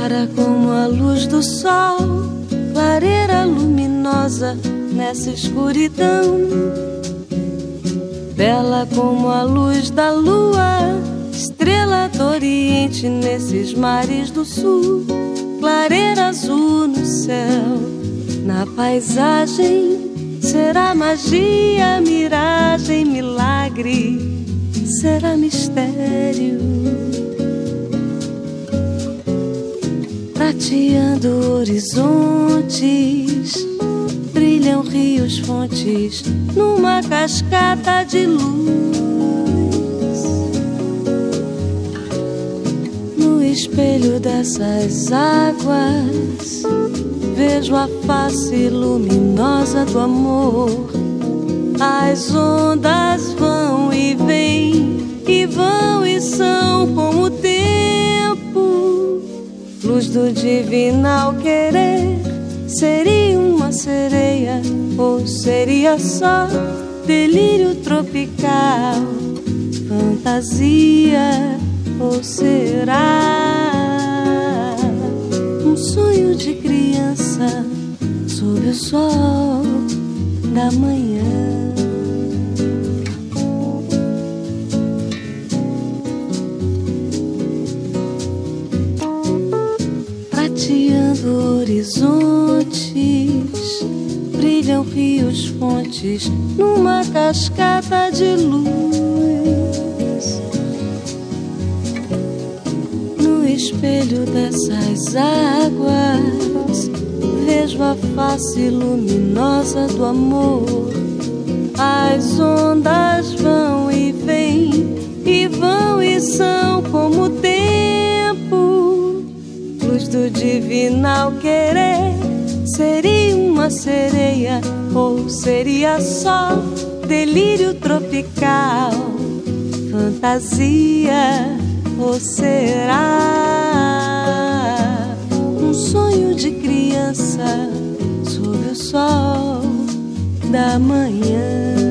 Clara como a luz do sol, clareira luminosa nessa escuridão. Bela como a luz da lua, estrela do oriente nesses mares do sul. Clareira azul no céu, na paisagem, será magia, miragem, milagre, será mistério. Prateando horizontes, brilham rios, fontes, numa cascata de luz. No espelho dessas águas, vejo a face luminosa do amor. As ondas vão e vêm, e vão e são como o tempo. Luz do divinal querer, seria uma sereia ou seria só delírio tropical? Fantasia ou será um sonho de criança sob o sol da manhã? Prateando horizontes, brilham rios, fontes, numa cascata de luz. No espelho dessas águas, vejo a face luminosa do amor. As ondas vão e vêm, e vão e são como o tempo. Luz do divinal querer, seria uma sereia ou seria só delírio tropical? Fantasia ou será um sonho de criança sob o sol da manhã?